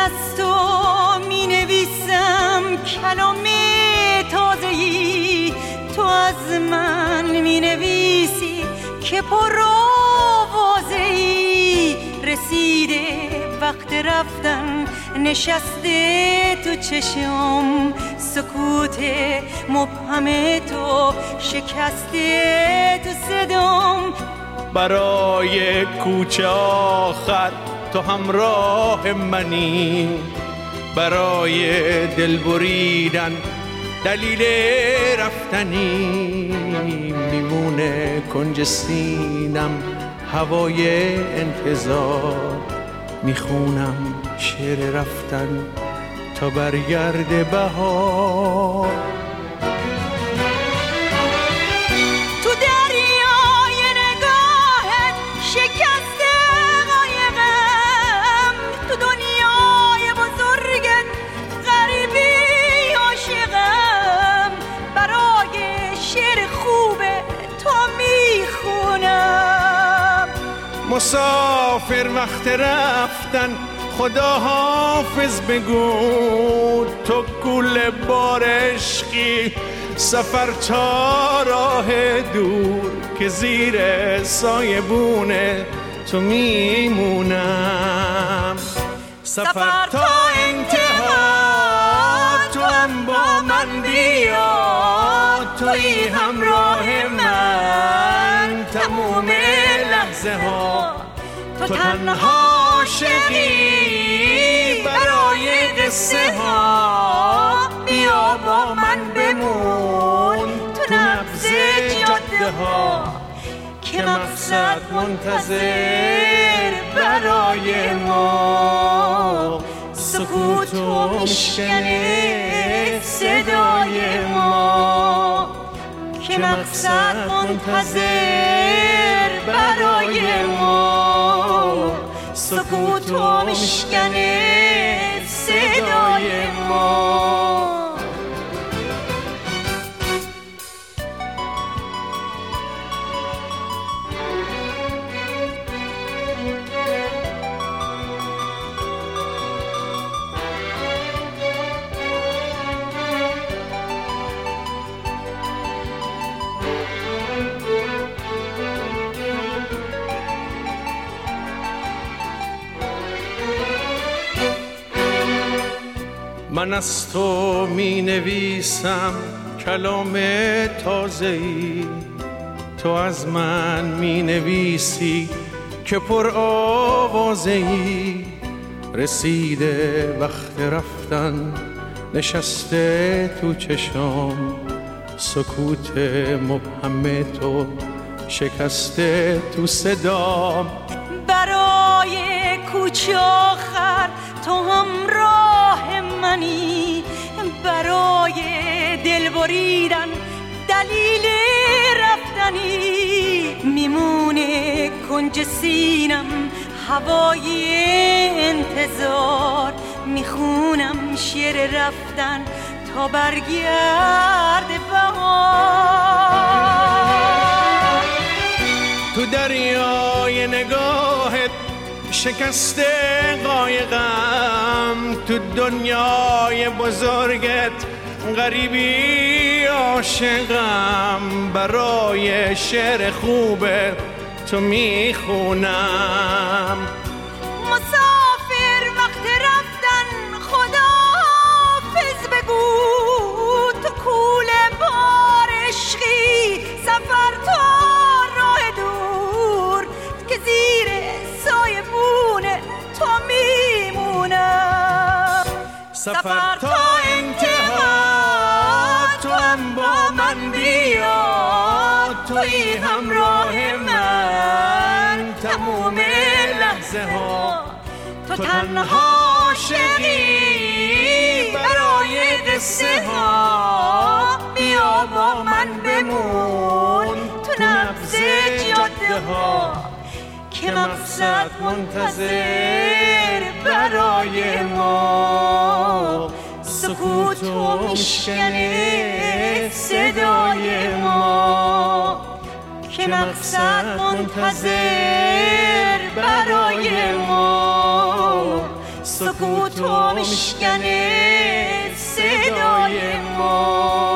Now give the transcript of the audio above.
از تو می نویسم کلام تازه‌ای، تو از من می نویسی که پر آوازه‌ای. رسیده وقت رفتن، نشسته تو چشم، سکوت مبهم تو شکسته تو صدام. برای کوچه آخر تو همراه منی، برای دل بریدن دلیل رفتنی. میمونه کنج سینم هوای انتظار، میخونم شعر رفتن تا برگرد بهار. تو دریای نگاهت شکسته قایقم، تو دنیای بزرگت غریبی عاشقم. برای شعر خوب تو میخونم. مسافر وقت رفتن خدا حافظ بگو، تو گل بار عشقی سفر تا راه دور، که زیر سایبونه تو میمونم. سفر تا انتها تو هم با من بیا، توی همراه من تموم لحظه ها. تو تنها عاشقی برای قصه ها، بیا با من بمون تو نبض جاده ها، که مقصد منتظر برای ما. سکوت و مشکنه صدای ما، که مقصد منتظر برای ما. سکوت و مشکنه صدای ما. من از تو می نویسم کلام تازه‌ای، تو از من می نویسی که پر آوازه‌ای. رسیده وقت رفتن، نشسته تو چشم، سکوت مبهم تو شکسته تو صدام. برای کوچه آخر تو همراه منی، برای دل بریدن دلیل رفتنی. میمونه کنج سینم هوای انتظار، میخونم شعر رفتن تا برگرد بهار. تو دریای نگاهت شکسته قایقم، تو دنیای بزرگت غریبی عاشقم. برای شعر خوب تو میخونم. مسافر وقت رفتن خدا حافظ بگو، تو کوله بار عشقی سفر تا راه دور، که زیر سایبونه تو میمونم. سفر تا انتها تو هم با من بیا، توی همراه من تموم لحظه ها. تو تنها عاشقی برای قصه ها، بیا با من بمون تو نبض جاده ها، که مقصد منتظر برای ما. سکوت و مشکنه صدای ما، که مقصد منتظر برای ما. سکوتو میشکنه صدای ما.